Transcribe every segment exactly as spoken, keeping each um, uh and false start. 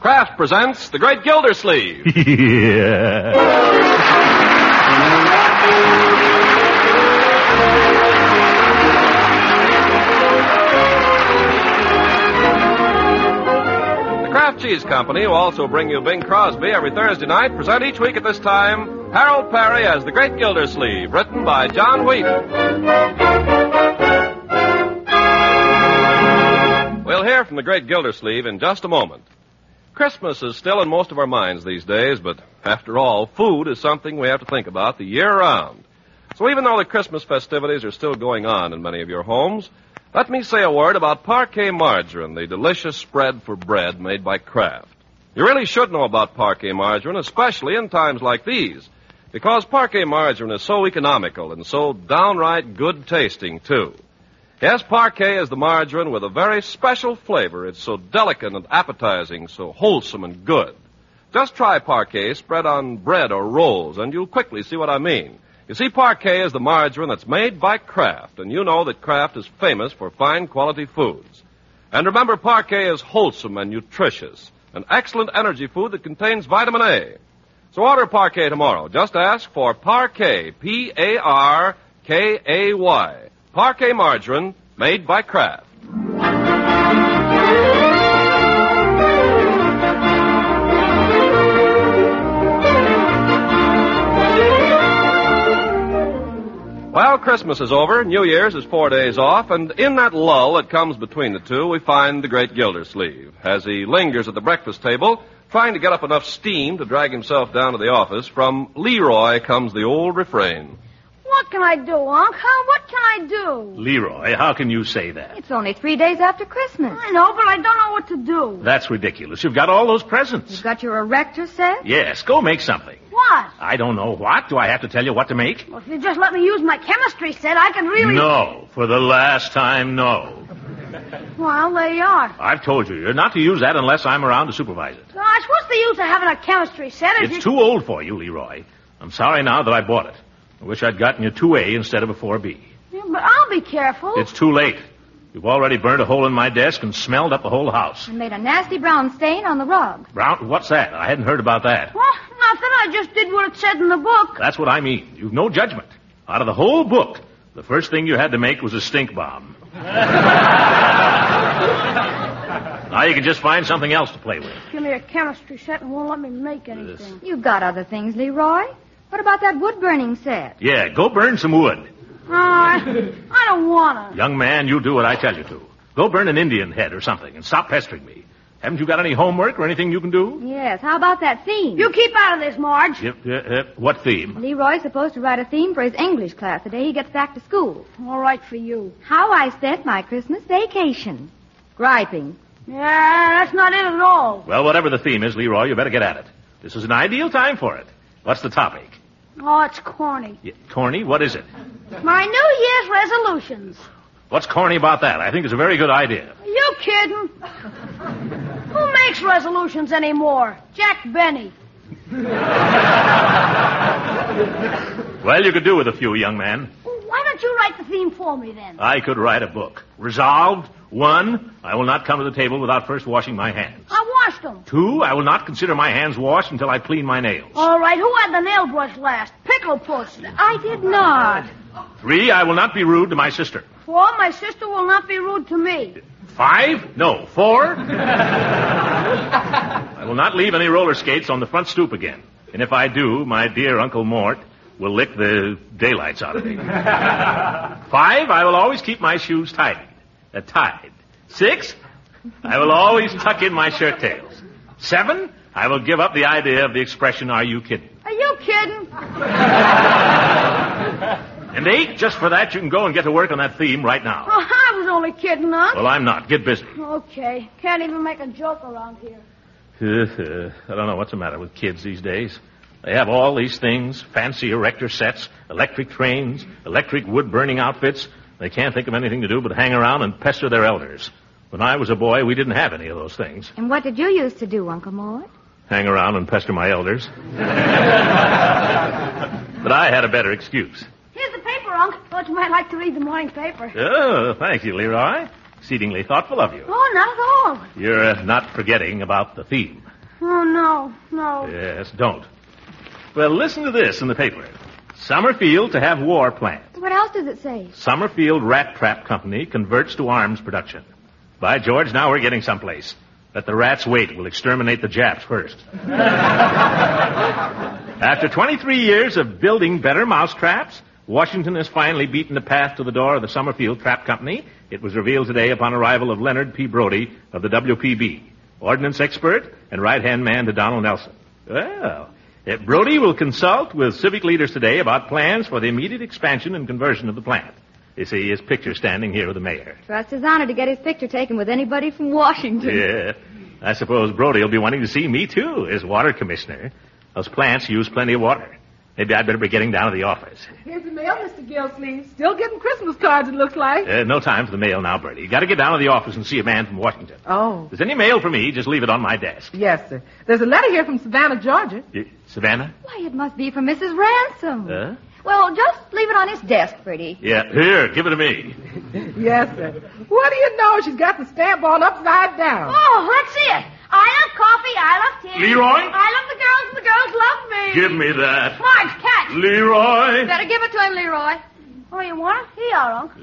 Kraft presents The Great Gildersleeve. Yeah. The Kraft Cheese Company will also bring you Bing Crosby every Thursday night, present each week at this time Harold Perry as The Great Gildersleeve, written by John Whedon. We'll hear from The Great Gildersleeve in just a moment. Christmas is still in most of our minds these days, but after all, food is something we have to think about the year round. So even though the Christmas festivities are still going on in many of your homes, let me say a word about Parquet Margarine, the delicious spread for bread made by Kraft. You really should know about Parquet Margarine, especially in times like these, because Parquet Margarine is so economical and so downright good-tasting, too. Yes, Parquet is the margarine with a very special flavor. It's so delicate and appetizing, so wholesome and good. Just try Parquet spread on bread or rolls, and you'll quickly see what I mean. You see, Parquet is the margarine that's made by Kraft, and you know that Kraft is famous for fine quality foods. And remember, Parquet is wholesome and nutritious, an excellent energy food that contains vitamin A. So order Parquet tomorrow. Just ask for Parquet, P A R K A Y. Parquet Margarine, made by Kraft. Well, Christmas is over, New Year's is four days off, and in that lull that comes between the two, we find the great Gildersleeve. As he lingers at the breakfast table, trying to get up enough steam to drag himself down to the office, from Leroy comes the old refrain. What can I do, Unc? Huh? What can I do? Leroy, how can you say that? It's only three days after Christmas. I know, but I don't know what to do. That's ridiculous. You've got all those presents. You've got your erector set? Yes, go make something. What? I don't know what. Do I have to tell you what to make? Well, if you just let me use my chemistry set, I could really... No. For the last time, no. Well, there you are. I've told you, you're not to use that unless I'm around to supervise it. Gosh, what's the use of having a chemistry set if It's you... too old for you, Leroy. I'm sorry now that I bought it. I wish I'd gotten you two A instead of a four B. Yeah, but I'll be careful. It's too late. You've already burned a hole in my desk and smelled up the whole house. And made a nasty brown stain on the rug. Brown? What's that? I hadn't heard about that. Well, nothing. I just did what it said in the book. That's what I mean. You've no judgment. Out of the whole book, the first thing you had to make was a stink bomb. Now you can just find something else to play with. Give me a chemistry set and won't let me make anything. You've got other things, Leroy. What about that wood-burning set? Yeah, go burn some wood. Uh, I, I don't want to. Young man, you do what I tell you to. Go burn an Indian head or something and stop pestering me. Haven't you got any homework or anything you can do? Yes, how about that theme? You keep out of this, Marge. Yep, yep, yep. What theme? Leroy's supposed to write a theme for his English class the day he gets back to school. All right for you. How I spent my Christmas vacation. Griping. Yeah, that's not it at all. Well, whatever the theme is, Leroy, you better get at it. This is an ideal time for it. What's the topic? Oh, it's corny. Yeah, corny? What is it? My New Year's resolutions. What's corny about that? I think it's a very good idea. Are you kidding? Who makes resolutions anymore? Jack Benny. Well, you could do with a few, young man. Well, why don't you write the theme for me, then? I could write a book. Resolved. One, I will not come to the table without first washing my hands. I washed them. Two, I will not consider my hands washed until I clean my nails. All right, who had the nail brush last? Pickle Puss. I did not. Three, I will not be rude to my sister. Four, my sister will not be rude to me. Five? No. Four? I will not leave any roller skates on the front stoop again. And if I do, my dear Uncle Mort will lick the daylights out of me. Five, I will always keep my shoes tidy. Uh, tied. Six, I will always tuck in my shirt tails. Seven, I will give up the idea of the expression, are you kidding? Are you kidding? And eight, just for that, you can go and get to work on that theme right now. Oh, I was only kidding, huh? Well, I'm not. Get busy. Okay. Can't even make a joke around here. I don't know what's the matter with kids these days. They have all these things, fancy erector sets, electric trains, electric wood-burning outfits. They can't think of anything to do but hang around and pester their elders. When I was a boy, we didn't have any of those things. And what did you used to do, Uncle Mort? Hang around and pester my elders. But I had a better excuse. Here's the paper, Unc. Thought you might like to read the morning paper. Oh, thank you, Leroy. Exceedingly thoughtful of you. Oh, not at all. You're uh, not forgetting about the theme. Oh, no, no. Yes, don't. Well, listen to this in the paper. Summerfield to have war plant. What else does it say? Summerfield Rat Trap Company converts to arms production. By George, now we're getting someplace. Let the rats wait. We'll exterminate the Japs first. After twenty-three years of building better mousetraps, Washington has finally beaten the path to the door of the Summerfield Trap Company. It was revealed today upon arrival of Leonard P. Brody of the W P B, ordnance expert and right-hand man to Donald Nelson. Well, if Brody will consult with civic leaders today about plans for the immediate expansion and conversion of the plant. You see his picture standing here with the mayor. Trust his honor to get his picture taken with anybody from Washington. Yeah. I suppose Brody will be wanting to see me, too, as water commissioner. Those plants use plenty of water. Maybe I'd better be getting down to the office. Here's the mail, Mister Gillsleeve. Still getting Christmas cards, it looks like. Uh, no time for the mail now, Bertie. You got to get down to the office and see a man from Washington. Oh. If there's any mail for me, just leave it on my desk. Yes, sir. There's a letter here from Savannah, Georgia. Uh, Savannah? Why, it must be from Missus Ransom. Huh? Well, just leave it on his desk, Bertie. Yeah, here, give it to me. Yes, sir. What do you know? She's got the stamp on upside down. Oh, let's see it. I love coffee, I love tea. Leroy? I love the girls, and the girls love me. Give me that. Marge, catch. Leroy? Better give it to him, Leroy. Oh, you want it? Here you are, Unc.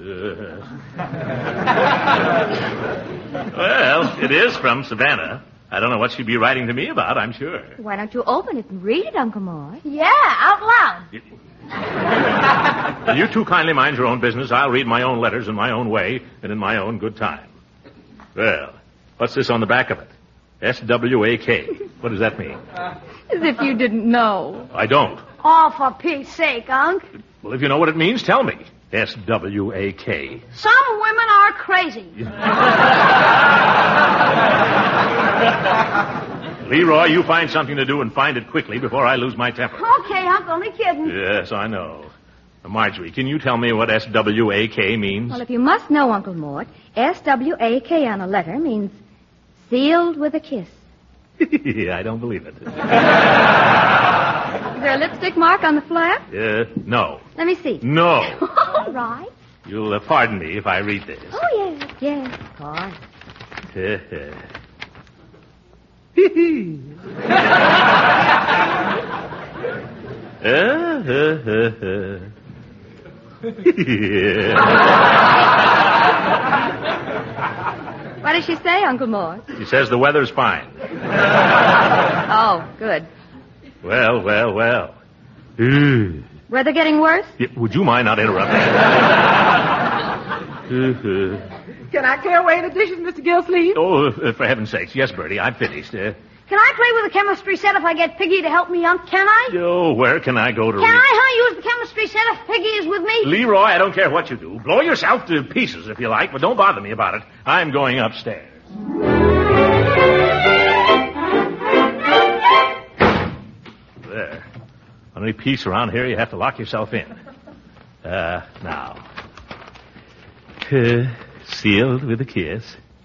Uh, well, it is from Savannah. I don't know what she'd be writing to me about, I'm sure. Why don't you open it and read it, Uncle Mort? Yeah, out loud. Will you two kindly mind your own business? I'll read my own letters in my own way and in my own good time. Well, what's this on the back of it? S W A K. What does that mean? As if you didn't know. I don't. Oh, for Pete's sake, Unc. Well, if you know what it means, tell me. S W A K. Some women are crazy. Leroy, you find something to do and find it quickly before I lose my temper. Okay, Unc, only kidding. Yes, I know. Now, Marjorie, can you tell me what S W A K means? Well, if you must know, Uncle Mort, S W A K on a letter means sealed with a kiss. I don't believe it. Is there a lipstick mark on the flap? Uh, no. Let me see. No. All right. You'll uh, pardon me if I read this. Oh, yes, yes, of course. What does she say, Uncle Mort? She says the weather's fine. Oh, good. Well, well, well. Weather getting worse? Yeah, would you mind not interrupting? Can I clear away the dishes, Mister Gillsleeve? Oh, uh, for heaven's sakes. Yes, Bertie, I'm finished. Uh, Can I play with the chemistry set if I get Piggy to help me, Unc? Can I? oh, where can I go to Can read? I, huh? Use the chemistry set if Piggy is with me? Leroy, I don't care what you do. Blow yourself to pieces if you like, but don't bother me about it. I'm going upstairs. There. On any piece around here, you have to lock yourself in. Uh, now. Uh, sealed with a kiss.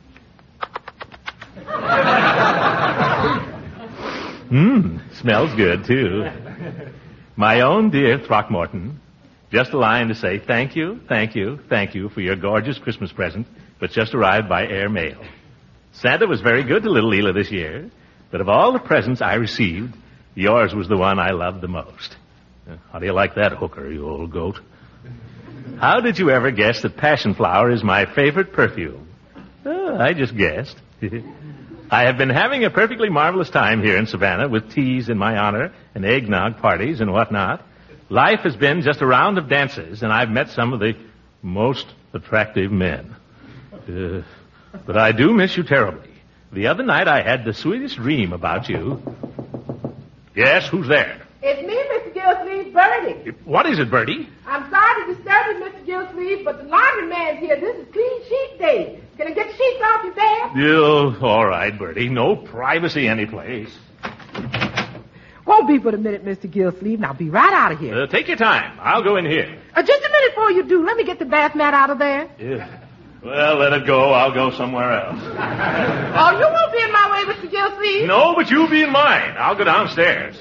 Mmm, smells good, too. My own dear Throckmorton, just a line to say thank you, thank you, thank you for your gorgeous Christmas present, which just arrived by air mail. Santa was very good to little Leela this year, but of all the presents I received, yours was the one I loved the most. How do you like that, Hooker, you old goat? How did you ever guess that passion flower is my favorite perfume? Oh, I just guessed. I have been having a perfectly marvelous time here in Savannah with teas in my honor and eggnog parties and whatnot. Life has been just a round of dances, and I've met some of the most attractive men. Uh, but I do miss you terribly. The other night I had the sweetest dream about you. Yes, who's there? It's me, Mister Gillsleeve, Bertie. What is it, Bertie? I'm sorry to disturb you, Mister Gillsleeve, but the laundry man's here. This is clean sheet day. Can I get the sheets off your bed? Oh, all right, Bertie. No privacy anyplace. Won't be but a minute, Mister Gillsleeve. Now be right out of here. Uh, take your time. I'll go in here. Uh, just a minute before you do. Let me get the bath mat out of there. Yeah. Well, let it go. I'll go somewhere else. Oh, you won't be in my way, Mister Gillsleeve. No, but you'll be in mine. I'll go downstairs.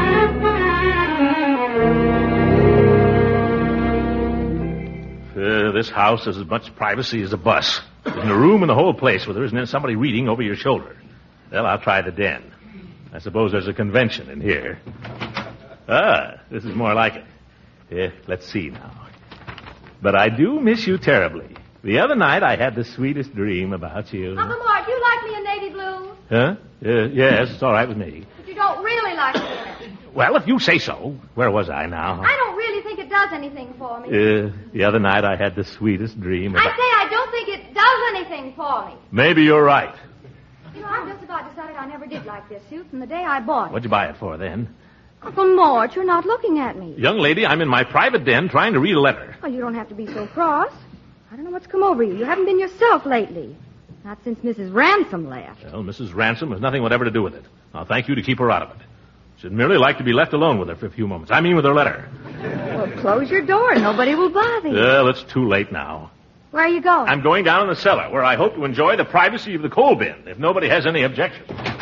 Uh, this house has as much privacy as a bus. There's a room in the whole place where there isn't somebody reading over your shoulder. Well, I'll try the den. I suppose there's a convention in here. Ah, this is more like it. Yeah, let's see now. But I do miss you terribly. The other night I had the sweetest dream about you. Uncle Mort, you like me in navy blue? Huh? Uh, yes, it's all right with me. But you don't really like me in it. Well, if you say so. Where was I now? I don't really think it does anything for me. Uh, the other night I had the sweetest dream about... I say I don't think it does anything for me. Maybe you're right. You know, I've just about decided I never did like this suit from the day I bought it. What'd you buy it for, then? Uncle Mort, you're not looking at me. Young lady, I'm in my private den trying to read a letter. Oh, you don't have to be so cross. I don't know what's come over you. You haven't been yourself lately. Not since Missus Ransom left. Well, Missus Ransom has nothing whatever to do with it. I'll thank you to keep her out of it. She'd merely like to be left alone with her for a few moments. I mean with her letter. Well, close your door and nobody will bother you. Well, it's too late now. Where are you going? I'm going down in the cellar, where I hope to enjoy the privacy of the coal bin, if nobody has any objection.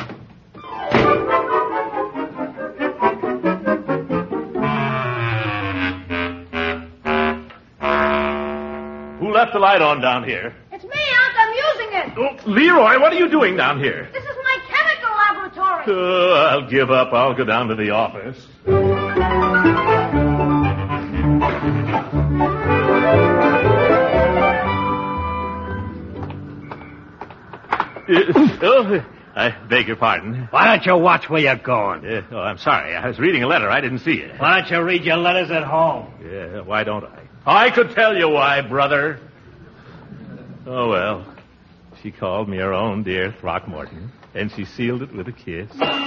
Who left the light on down here? It's me, Unc. I'm using it. Oh, Leroy, what are you doing down here? This is my chemical laboratory. Oh, I'll give up. I'll go down to the office. Uh, oh, I beg your pardon. Why don't you watch where you're going? Uh, oh, I'm sorry. I was reading a letter. I didn't see it. Why don't you read your letters at home? Yeah, why don't I? I could tell you why, brother. Oh, well. She called me her own dear Throckmorton, and she sealed it with a kiss.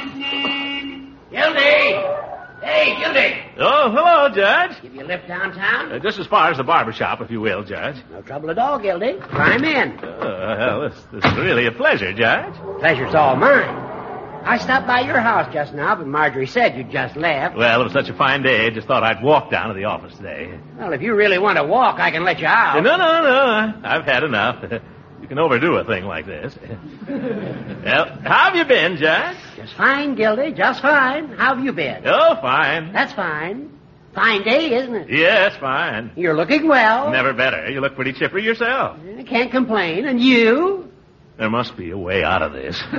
Gildy! Hey, Gildy! Oh, hello, Judge. Give you a lift downtown? Uh, just as far as the barber shop, if you will, Judge. No trouble at all, Gildy. Climb in. Oh, well, this, this is really a pleasure, Judge. Pleasure's all mine. I stopped by your house just now, but Marjorie said you just left. Well, it was such a fine day, I just thought I'd walk down to the office today. Well, if you really want to walk, I can let you out. No, no, no. I've had enough. You can overdo a thing like this. Well, how have you been, Judge? Just fine, Gildy, just fine. How have you been? Oh, fine. That's fine. Fine day, isn't it? Yes, fine. You're looking well. Never better. You look pretty chipper yourself. I can't complain. And you? There must be a way out of this. Well,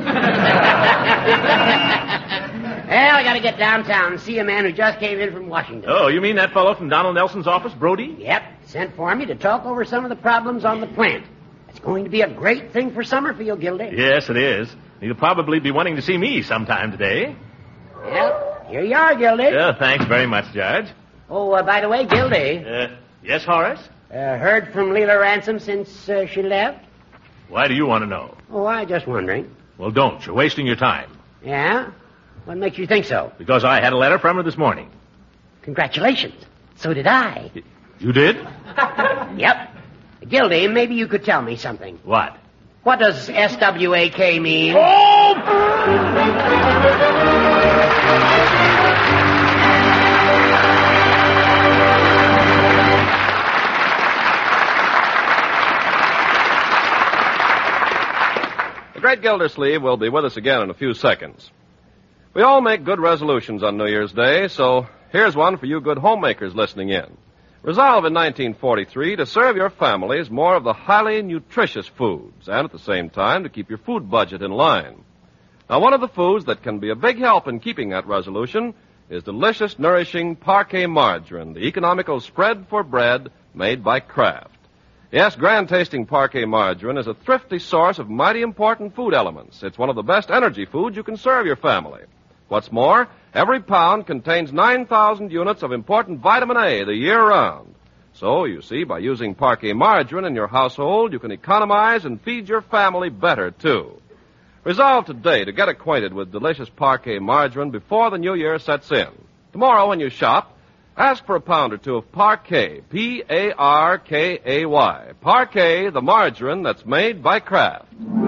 I gotta get downtown and see a man who just came in from Washington. Oh, you mean that fellow from Donald Nelson's office, Brody? Yep. Sent for me to talk over some of the problems on the plant. It's going to be a great thing for Summerfield, Gildy. Yes, it is. He'll probably be wanting to see me sometime today. Well, here you are, Gildy. Yeah, thanks very much, Judge. Oh, uh, by the way, Gildy. Uh, yes, Horace? Uh, heard from Leela Ransom since uh, she left? Why do you want to know? Oh, I was just wondering. Well, don't. You're wasting your time. Yeah? What makes you think so? Because I had a letter from her this morning. Congratulations. So did I. You did? Yep. Gildy, maybe you could tell me something. What? What does S W A K mean? Oh! The great Gildersleeve will be with us again in a few seconds. We all make good resolutions on New Year's Day, so here's one for you good homemakers listening in. Resolve in nineteen forty-three to serve your families more of the highly nutritious foods and at the same time to keep your food budget in line. Now, one of the foods that can be a big help in keeping that resolution is delicious, nourishing Parquet margarine, the economical spread for bread made by Kraft. Yes, grand-tasting Parquet margarine is a thrifty source of mighty important food elements. It's one of the best energy foods you can serve your family. What's more, every pound contains nine thousand units of important vitamin A the year round. So, you see, by using Parquet margarine in your household, you can economize and feed your family better, too. Resolve today to get acquainted with delicious Parquet margarine before the new year sets in. Tomorrow when you shop, ask for a pound or two of Parquet, P A R K A Y. Parquet, the margarine that's made by Kraft.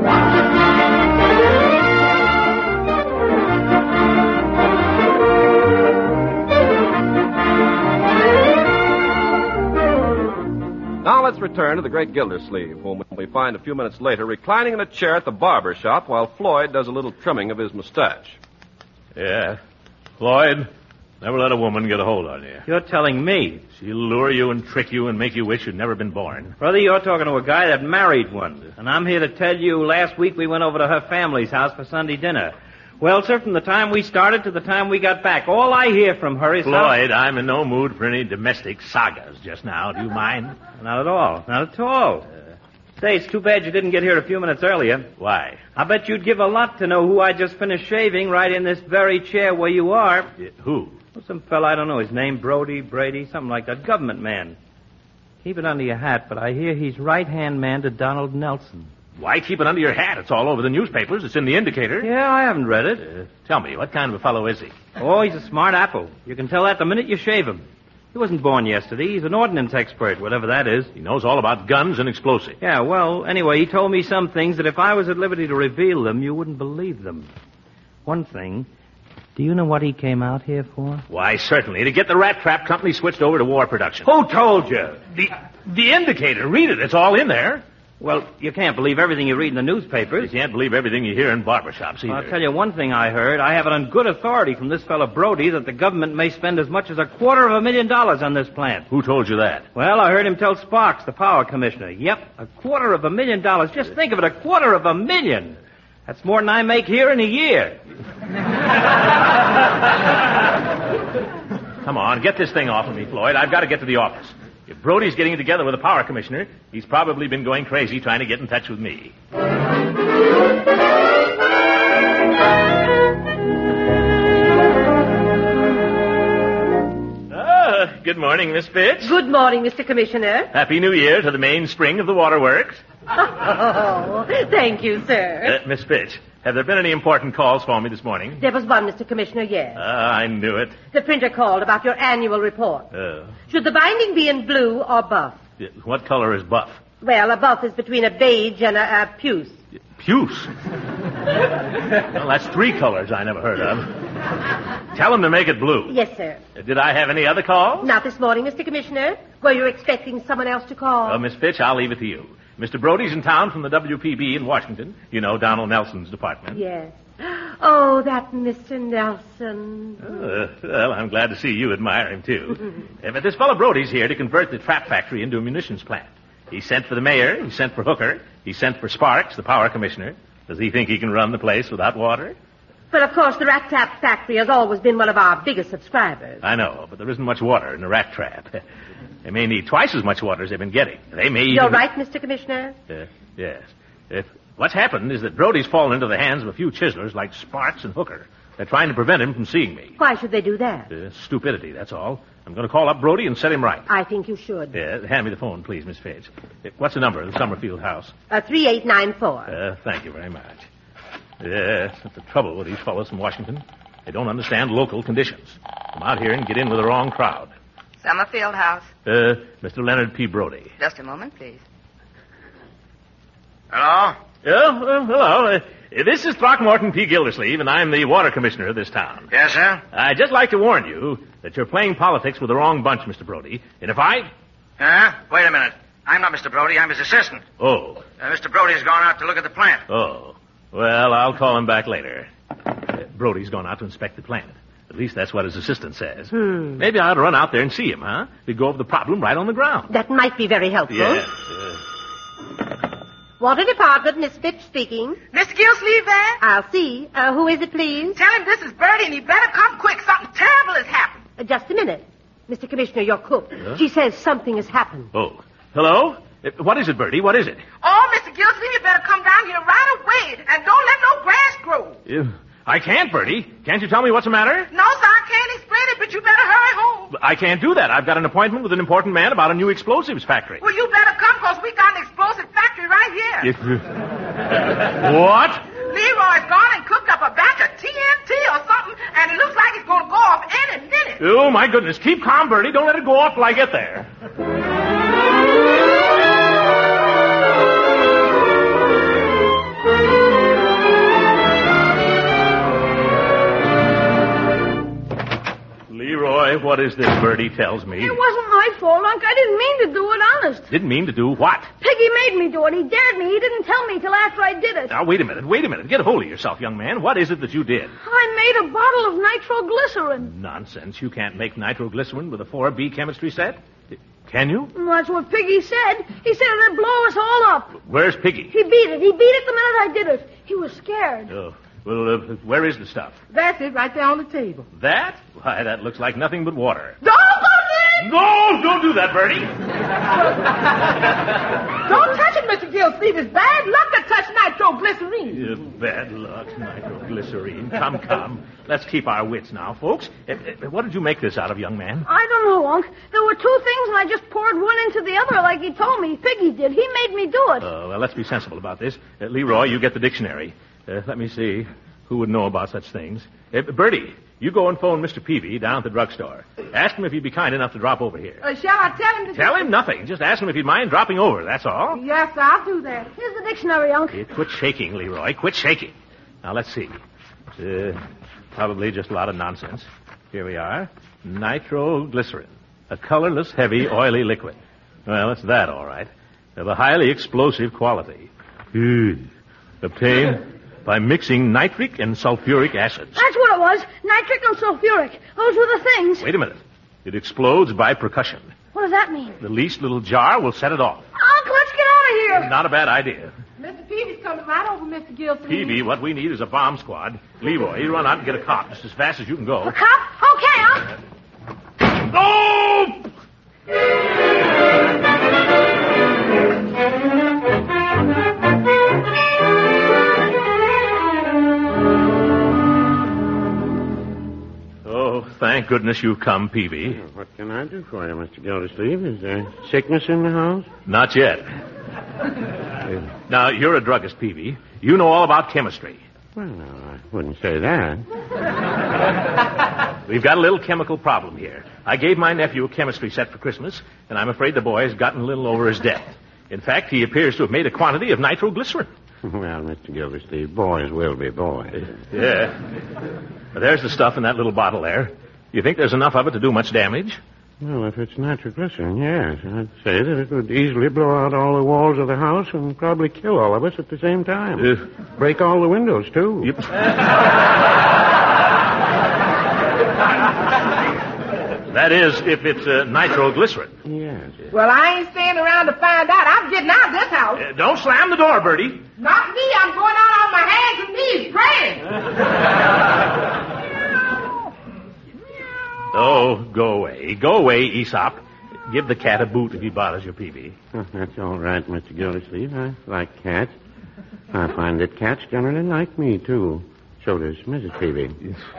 Now let's return to the great Gildersleeve, whom we find a few minutes later reclining in a chair at the barber shop while Floyd does a little trimming of his mustache. Yeah. Floyd, Never let a woman get a hold on you. You're telling me. She'll lure you and trick you and make you wish you'd never been born. Brother, you're talking to a guy that married one. And I'm here to tell you last week we went over to her family's house for Sunday dinner. Well, sir, from the time we started to the time we got back, all I hear from her is... Floyd, how... I'm in no mood for any domestic sagas just now. Do you mind? Not at all. Not at all. Uh, say, it's too bad you didn't get here a few minutes earlier. Why? I bet you'd give a lot to know who I just finished shaving right in this very chair where you are. Uh, who? Well, some fella, I don't know his name, Brody, Brady, something like that. Government man. Keep it under your hat, but I hear he's right-hand man to Donald Nelson. Why keep it under your hat? It's all over the newspapers. It's in the Indicator. Yeah, I haven't read it. Uh, tell me, what kind of a fellow is he? Oh, he's a smart apple. You can tell that the minute you shave him. He wasn't born yesterday. He's an ordnance expert, whatever that is. He knows all about guns and explosives. Yeah, well, anyway, he told me some things that if I was at liberty to reveal them, you wouldn't believe them. One thing, do you know what he came out here for? Why, certainly, to get the Rat Trap Company switched over to war production. Who told you? The, the Indicator. Read it. It's all in there. Well, you can't believe everything you read in the newspapers. You can't believe everything you hear in barbershops either. Well, I'll tell you one thing I heard. I have it on good authority from this fellow Brody that the government may spend as much as a quarter of a million dollars on this plant. Who told you that? Well, I heard him tell Sparks, the power commissioner. Yep, a quarter of a million dollars. Just think of it, a quarter of a million. That's more than I make here in a year. Come on, get this thing off of me, Floyd. I've got to get to the office. If Brody's getting together with the power commissioner, he's probably been going crazy trying to get in touch with me. Ah, good morning, Miss Fitch. Good morning, Mister Commissioner. Happy New Year to the mainspring of the waterworks. Oh, thank you, sir. Uh, Miss Fitch, have there been any important calls for me this morning? There was one, Mister Commissioner, yes. Ah, I knew it. The printer called about your annual report. Oh. Should the binding be in blue or buff? What color is buff? Well, a buff is between a beige and a, a puce. Puce? Well, that's three colors I never heard of. Tell him to make it blue. Yes, sir. Uh, did I have any other calls? Not this morning, Mister Commissioner. Were you expecting someone else to call? Oh, Miss Fitch, I'll leave it to you. Mister Brody's in town from the W P B in Washington. You know, Donald Nelson's department. Yes. Oh, that Mister Nelson. Uh, well, I'm glad to see you admire him, too. uh, but this fellow Brody's here to convert the trap factory into a munitions plant. He sent for the mayor. He sent for Hooker. He sent for Sparks, the power commissioner. Does he think he can run the place without water? But, of course, the Rat Trap Factory has always been one of our biggest subscribers. I know, but there isn't much water in the Rat Trap. They may need twice as much water as they've been getting. They may even... You're right, Mister Commissioner. Uh, yes. If what's happened is that Brody's fallen into the hands of a few chiselers like Sparks and Hooker. They're trying to prevent him from seeing me. Why should they do that? Uh, stupidity, that's all. I'm going to call up Brody and set him right. I think you should. Yeah, hand me the phone, please, Miss Fitch. Uh, What's the number of the Summerfield house? Uh, three eight nine four. Uh, thank you very much. Yes, that's the trouble with these fellows from Washington. They don't understand local conditions. Come out here and get in with the wrong crowd. Summerfield House. Uh, Mister Leonard P. Brody. Just a moment, please. Hello? Oh, well, hello. Uh, this is Throckmorton P. Gildersleeve, and I'm the water commissioner of this town. Yes, sir? I'd just like to warn you that you're playing politics with the wrong bunch, Mister Brody. And if I... Huh? Wait a minute. I'm not Mister Brody. I'm his assistant. Oh. Uh, Mister Brody's gone out to look at the plant. Oh. Well, I'll call him back later. Uh, Brody's gone out to inspect the plant. At least that's what his assistant says. Hmm. Maybe I ought to run out there and see him, huh? We go over the problem right on the ground. That might be very helpful. Yes. Uh, Water Department, Miss Fitch speaking. Mister Gillsleeve there? I'll see. Uh, who is it, please? Tell him this is Bertie and he better come quick. Something terrible has happened. Uh, just a minute. Mister Commissioner, your cook. Huh? She says something has happened. oh. Hello? Uh, what is it, Bertie? What is it? Oh, Mister Gillsleeve, you better come down here right away and don't let no grass grow. Uh, I can't, Bertie. Can't you tell me what's the matter? No, sir, I can't explain it, but you better hurry home. I can't do that. I've got an appointment with an important man about a new explosives factory. Well, you better come, because we got an explosive factory right here. If, uh, what? Leroy's gone and cooked up a batch of T N T or something, and it looks like it's going to go off any minute. Oh, my goodness. Keep calm, Bertie. Don't let it go off till I get there. Leroy, what is this Bertie tells me? It wasn't my fault, Unc. I didn't mean to do it, honest. Didn't mean to do what? Piggy made me do it. He dared me. He didn't tell me till after I did it. Now, wait a minute. Wait a minute. Get a hold of yourself, young man. What is it that you did? I made a bottle of nitroglycerin. Nonsense. You can't make nitroglycerin with a four B chemistry set. Can you? That's what Piggy said. He said it'd blow us all up. Where's Piggy? He beat it. He beat it the minute I did it. He was scared. Oh. Well, uh, where is the stuff? That's it, right there on the table. That? Why, that looks like nothing but water. Don't go in! No, don't do that, Bertie. Don't touch it, Mister Gillsleeve. It's bad luck to touch nitroglycerine. Yeah, bad luck, nitroglycerine. Come, come. Let's keep our wits now, folks. Uh, uh, what did you make this out of, young man? I don't know, Unc. There were two things, and I just poured one into the other like he told me. Piggy did. He made me do it. Uh, well, let's be sensible about this. Uh, Leroy, you get the dictionary. Uh, let me see. Who would know about such things? Uh, Bertie, you go and phone Mister Peavy down at the drugstore. Ask him if he'd be kind enough to drop over here. Uh, shall I tell him to... Tell him nothing. Just ask him if he'd mind dropping over, that's all. Yes, sir, I'll do that. Here's the dictionary, Unc. Uh, quit shaking, Leroy. Quit shaking. Now, let's see. Uh, probably just a lot of nonsense. Here we are. Nitroglycerin. A colorless, heavy, oily liquid. Well, it's that, all right. Of a highly explosive quality. Uh, obtained... by mixing nitric and sulfuric acids. That's what it was. Nitric and sulfuric. Those were the things. Wait a minute. It explodes by percussion. What does that mean? The least little jar will set it off. Unc, let's get out of here. Not a bad idea. Mister Peavy's coming right over, Mister Gillsleeve. Peavy, what we need is a bomb squad. Leroy, you run out and get a cop just as fast as you can go. A cop? Okay, Unc. No! Thank goodness you've come, Peavy. Well, what can I do for you, Mister Gildersleeve? Is there sickness in the house? Not yet. Now, you're a druggist, Peavy. You know all about chemistry. Well, no, I wouldn't say that. We've got a little chemical problem here. I gave my nephew a chemistry set for Christmas, and I'm afraid the boy has gotten a little over his depth. In fact, he appears to have made a quantity of nitroglycerin. Well, Mister Gildersleeve, boys will be boys. Yeah. There's the stuff in that little bottle there. You think there's enough of it to do much damage? Well, if it's nitroglycerin, yes. I'd say that it would easily blow out all the walls of the house and probably kill all of us at the same time. Uh, Break all the windows, too. Yep. That is, if it's uh, nitroglycerin. Yes. Well, I ain't staying around to find out. I'm getting out of this house. Uh, don't slam the door, Bertie. Not me. I'm going out on my hands and knees praying. Oh, go away. Go away, Aesop. Give the cat a boot if he bothers you, Peavy. Oh, that's all right, Mister Gildersleeve. I like cats. I find that cats generally like me, too. So does Missus Peavy.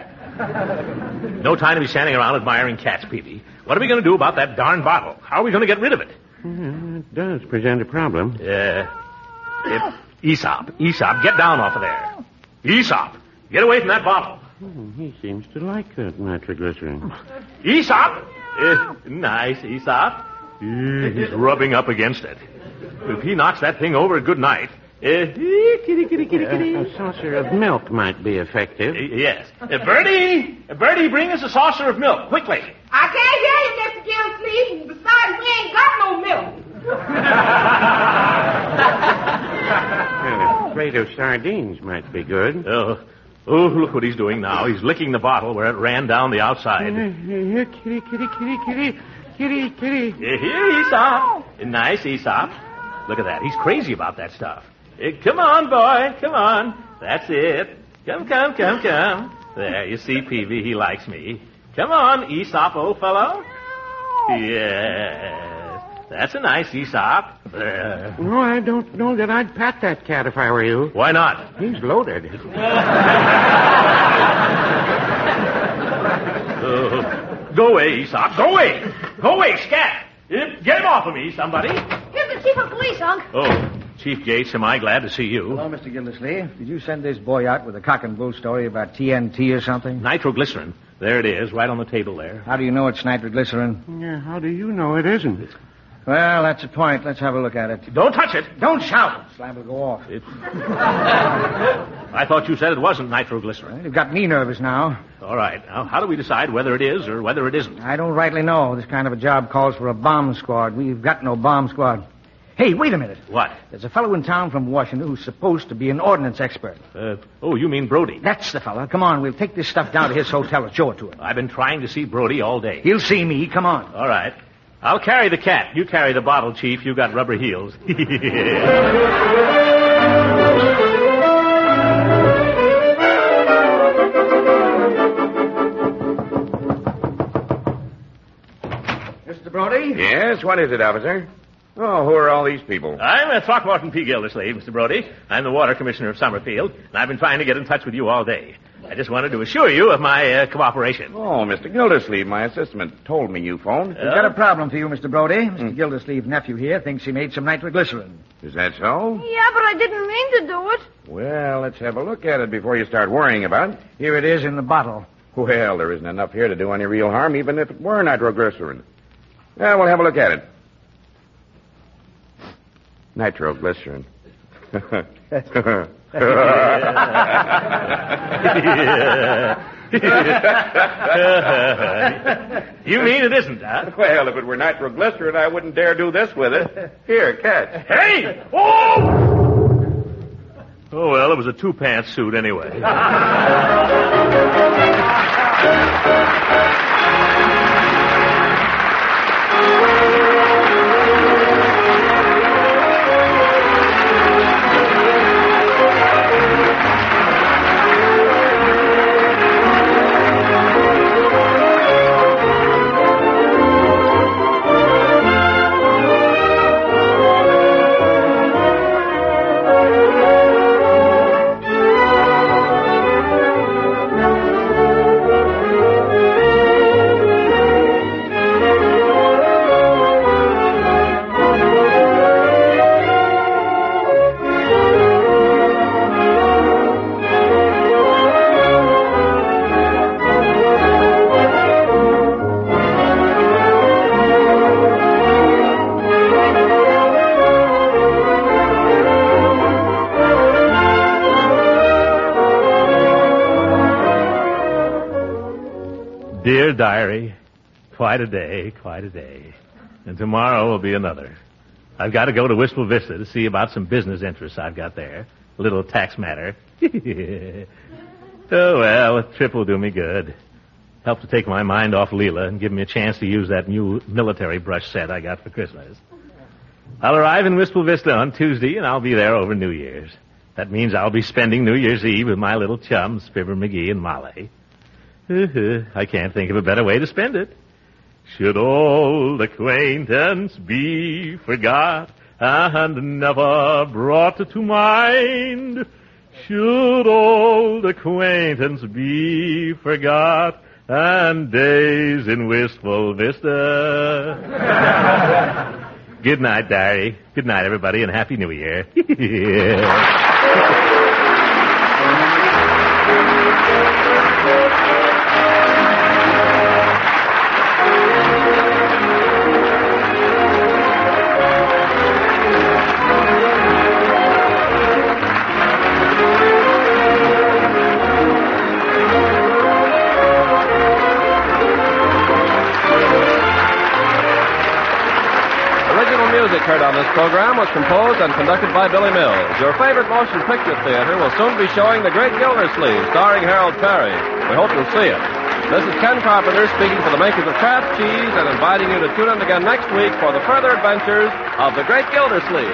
No time to be standing around admiring cats, Peavy. What are we going to do about that darn bottle? How are we going to get rid of it? Yeah, it does present a problem. Yeah. If Aesop, Aesop, get down off of there. Aesop, get away from that bottle. Oh, he seems to like that nitroglycerin. Aesop! Uh, nice, Aesop. Uh, he's rubbing up against it. If he knocks that thing over, good night. Uh, kitty, kitty, kitty, kitty. Uh, a saucer of milk might be effective. Uh, yes. Uh, Bertie! Uh, Bertie, bring us a saucer of milk, quickly. I can't hear you, Mister Gillsleeve. Besides, we ain't got no milk. Well, a plate of sardines might be good. Oh. Oh, look what he's doing now. He's licking the bottle where it ran down the outside. Here, kitty, kitty, kitty, kitty, kitty, kitty. Here, Aesop. Nice, Aesop. Look at that. He's crazy about that stuff. Uh, come on, boy. Come on. That's it. Come, come, come, come. There, you see, Peavy, he likes me. Come on, Aesop, old fellow. Yes. That's a nice Aesop. There. No, I don't know that I'd pat that cat if I were you. Why not? He's loaded. uh, go away, Aesop. Go away. Go away, scat. Get him off of me, somebody. Here's the chief of police, Unc. Oh, Chief Gates, am I glad to see you? Hello, Mister Gildersleeve. Did you send this boy out with a cock and bull story about T N T or something? Nitroglycerin. There it is, right on the table there. How do you know it's nitroglycerin? Yeah, how do you know it isn't? Well, that's the point. Let's have a look at it. Don't touch it. Don't shout. Slab will go off. It... I I thought you said it wasn't nitroglycerin. You've got me nervous now. All right. Now, how do we decide whether it is or whether it isn't? I don't rightly know. This kind of a job calls for a bomb squad. We've got no bomb squad. Hey, wait a minute. What? There's a fellow in town from Washington who's supposed to be an ordnance expert. Uh, oh, you mean Brody? That's the fellow. Come on, we'll take this stuff down to his hotel and show it to him. I've been trying to see Brody all day. He'll see me. Come on. All right. I'll carry the cat. You carry the bottle, Chief. You got rubber heels. Mister Brody? Yes, what is it, officer? Oh, who are all these people? I'm uh, Throckmorton P. Gildersleeve, Mister Brody. I'm the water commissioner of Summerfield, and I've been trying to get in touch with you all day. I just wanted to assure you of my uh, cooperation. Oh, Mister Gildersleeve, my assistant, told me you phoned. We've got a problem for you, Mister Brody. Mister Mm. Gildersleeve's nephew here thinks he made some nitroglycerin. Is that so? Yeah, but I didn't mean to do it. Well, let's have a look at it before you start worrying about it. Here it is in the bottle. Well, there isn't enough here to do any real harm, even if it were nitroglycerin. Yeah, we'll have a look at it. Nitroglycerin. You mean it isn't, huh? Well, if it were nitroglycerin, I wouldn't dare do this with it. Here, catch. Hey! Oh! Oh, well, it was a two-pants suit anyway. Dear diary, quite a day, quite a day. And tomorrow will be another. I've got to go to Wistful Vista to see about some business interests I've got there. A little tax matter. Oh, well, a trip will do me good. Help to take my mind off Leela and give me a chance to use that new military brush set I got for Christmas. I'll arrive in Wistful Vista on Tuesday, and I'll be there over New Year's. That means I'll be spending New Year's Eve with my little chums, Fibber McGee and Molly. I can't think of a better way to spend it. Should old acquaintance be forgot and never brought to mind? Should old acquaintance be forgot and days in Wistful Vista? Good night, diary. Good night, everybody, and Happy New Year. Music heard on this program was composed and conducted by Billy Mills. Your favorite motion picture theater will soon be showing The Great Gildersleeve, starring Harold Perry. We hope you'll see it. This is Ken Carpenter speaking for the makers of Kraft Cheese and inviting you to tune in again next week for the further adventures of The Great Gildersleeve.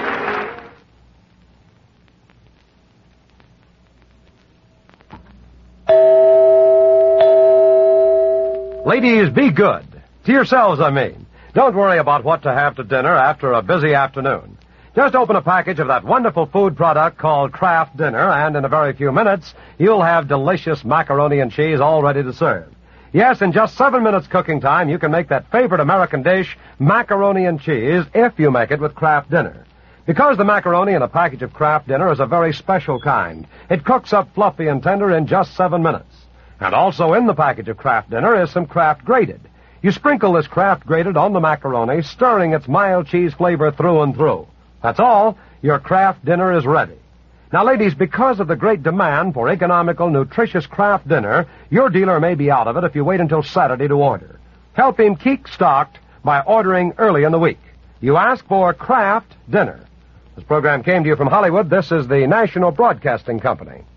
Ladies, be good. To yourselves, I mean. Don't worry about what to have to dinner after a busy afternoon. Just open a package of that wonderful food product called Kraft Dinner, and in a very few minutes, you'll have delicious macaroni and cheese all ready to serve. Yes, in just seven minutes cooking time, you can make that favorite American dish, macaroni and cheese, if you make it with Kraft Dinner. Because the macaroni in a package of Kraft Dinner is a very special kind. It cooks up fluffy and tender in just seven minutes. And also in the package of Kraft Dinner is some Kraft Grated. You sprinkle this Kraft Grated on the macaroni, stirring its mild cheese flavor through and through. That's all. Your Kraft Dinner is ready. Now, ladies, because of the great demand for economical, nutritious Kraft Dinner, your dealer may be out of it if you wait until Saturday to order. Help him keep stocked by ordering early in the week. You ask for Kraft Dinner. This program came to you from Hollywood. This is the National Broadcasting Company.